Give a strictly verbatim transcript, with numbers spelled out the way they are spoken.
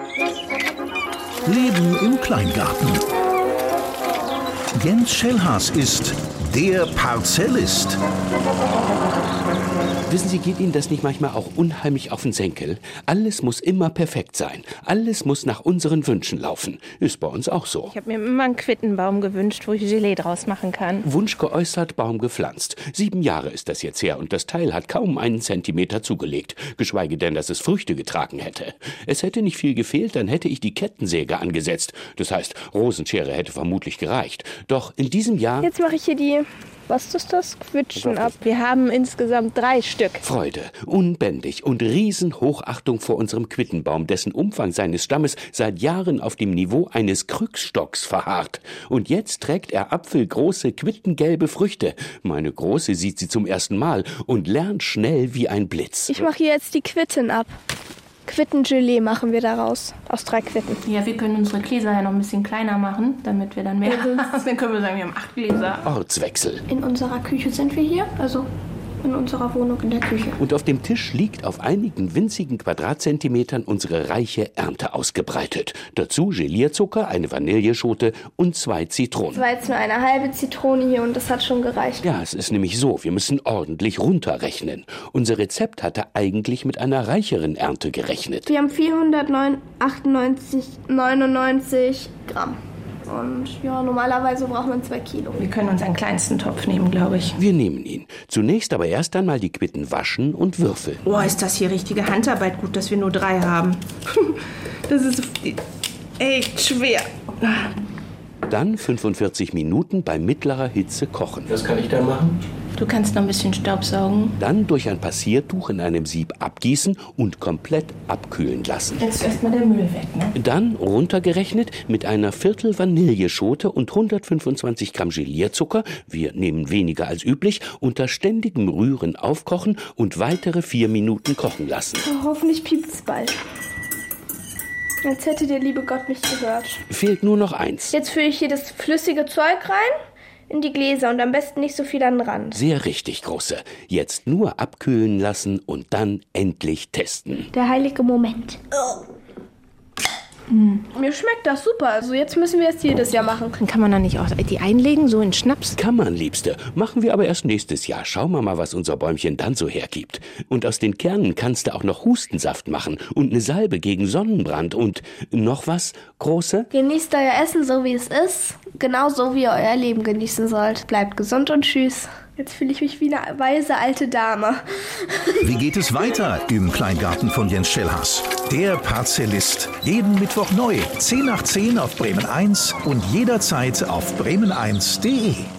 Leben im Kleingarten. Jens Schellhas ist der Parzellist. Wissen Sie, geht Ihnen das nicht manchmal auch unheimlich auf den Senkel? Alles muss immer perfekt sein. Alles muss nach unseren Wünschen laufen. Ist bei uns auch so. Ich habe mir immer einen Quittenbaum gewünscht, wo ich Gelee draus machen kann. Wunsch geäußert, Baum gepflanzt. Sieben Jahre ist das jetzt her und das Teil hat kaum einen Zentimeter zugelegt. Geschweige denn, dass es Früchte getragen hätte. Es hätte nicht viel gefehlt, dann hätte ich die Kettensäge angesetzt. Das heißt, Rosenschere hätte vermutlich gereicht. Doch in diesem Jahr... Jetzt mache ich hier die... Was ist das? Quitschen ab. Wir haben insgesamt drei Stück. Freude, unbändig und Riesenhochachtung vor unserem Quittenbaum, dessen Umfang seines Stammes seit Jahren auf dem Niveau eines Krückstocks verharrt. Und jetzt trägt er apfelgroße, quittengelbe Früchte. Meine Große sieht sie zum ersten Mal und lernt schnell wie ein Blitz. Ich mache hier jetzt die Quitten ab. Quittengelee machen wir daraus, aus drei Quitten. Ja, wir können unsere Gläser ja noch ein bisschen kleiner machen, damit wir dann mehr haben. Dann können wir sagen, wir haben acht Gläser. Ortswechsel. In unserer Küche sind wir hier, also in unserer Wohnung in der Küche. Und auf dem Tisch liegt auf einigen winzigen Quadratzentimetern unsere reiche Ernte ausgebreitet. Dazu Gelierzucker, eine Vanilleschote und zwei Zitronen. Das war jetzt nur eine halbe Zitrone hier und das hat schon gereicht. Ja, es ist nämlich so, wir müssen ordentlich runterrechnen. Unser Rezept hatte eigentlich mit einer reicheren Ernte gerechnet. Wir haben vierhundertachtundneunzig Komma neunundneunzig Gramm. Und ja, normalerweise braucht man zwei Kilo. Wir können uns einen kleinsten Topf nehmen, glaube ich. Wir nehmen ihn. Zunächst aber erst einmal die Quitten waschen und würfeln. Oh, ist das hier richtige Handarbeit. Gut, dass wir nur drei haben. Das ist echt schwer. Dann fünfundvierzig Minuten bei mittlerer Hitze kochen. Was kann ich da machen? Du kannst noch ein bisschen Staubsaugen. Dann durch ein Passiertuch in einem Sieb abgießen und komplett abkühlen lassen. Jetzt erstmal der Müll weg, ne? Dann runtergerechnet mit einer Viertel Vanilleschote und hundertfünfundzwanzig Gramm Gelierzucker, wir nehmen weniger als üblich, unter ständigem Rühren aufkochen und weitere vier Minuten kochen lassen. Oh, hoffentlich piept's bald. Als hätte der liebe Gott mich gehört. Fehlt nur noch eins. Jetzt fülle ich hier das flüssige Zeug rein in die Gläser und am besten nicht so viel an den Rand. Sehr richtig, Große. Jetzt nur abkühlen lassen und dann endlich testen. Der heilige Moment. Oh. Mm. Mir schmeckt das super. Also jetzt müssen wir es jedes Jahr machen. Dann kann man da nicht auch die einlegen, so in Schnaps? Kann man, Liebste. Machen wir aber erst nächstes Jahr. Schauen wir mal, was unser Bäumchen dann so hergibt. Und aus den Kernen kannst du auch noch Hustensaft machen und eine Salbe gegen Sonnenbrand und noch was, Große? Genießt euer Essen so, wie es ist. Genauso, wie ihr euer Leben genießen sollt. Bleibt gesund und tschüss. Jetzt fühle ich mich wie eine weise alte Dame. Wie geht es weiter im Kleingarten von Jens Schellhas? Der Parzellist. Jeden Mittwoch neu. zehn nach zehn auf Bremen eins und jederzeit auf bremen eins punkt de.